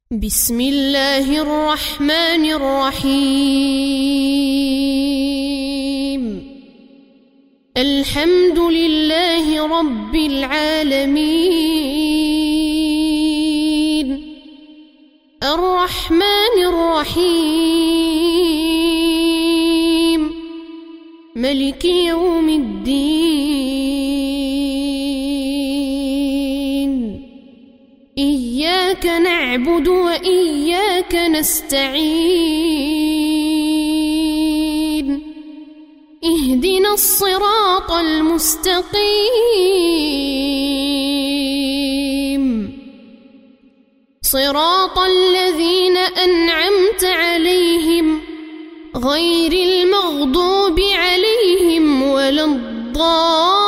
بسم الله الرحمن الرحيم. الحمد لله رب العالمين، الرحمن الرحيم، ملك يوم الدين. إياك نعبد وإياك نستعين، اهدنا الصراط المستقيم، صراط الذين أنعمت عليهم غير المغضوب عليهم ولا الضالين.